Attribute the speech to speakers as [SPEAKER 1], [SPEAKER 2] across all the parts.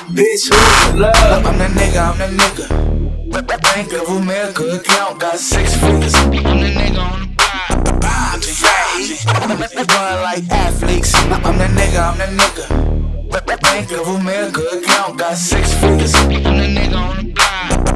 [SPEAKER 1] Bitch, who you love? I'm that nigga. Bank of America account got 6 figures. I'm the nigga on the block. I'm the fat. Run like athletes. I'm that nigga. Bank of America account got 6 figures. I'm the nigga on the block.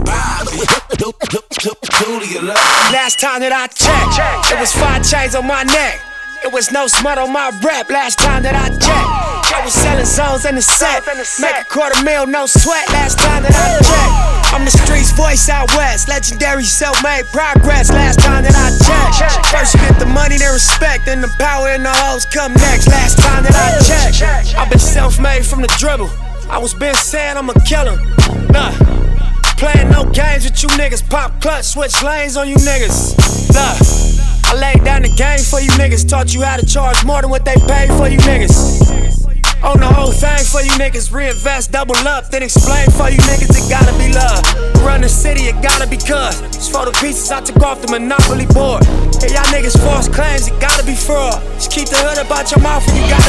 [SPEAKER 2] Last time that I checked, it was 5 chains on my neck. It was no smut on my rap. Last time that I checked, I was selling zones in the set. Make a $250,000, no sweat. Last time that I checked, I'm the streets voice out west. Legendary self-made progress. Last time that I checked, first you get the money, then respect, then the power and the hoes come next. Last time that I checked, I've been self-made from the dribble. I was been saying I'm a killer. Nah, playing no games with you niggas. Pop clutch, switch lanes on you niggas. Nah, I laid down the game for you niggas. Taught you how to charge more than what they pay for you niggas. Own the whole thing for you niggas. Reinvest, double up, then explain for you niggas. It gotta be love. Run the city, it gotta be cuz. It's for the pieces I took off the Monopoly board. Hey, y'all niggas false claims, it gotta be fraud. Just keep the hood about your mouth and you gotta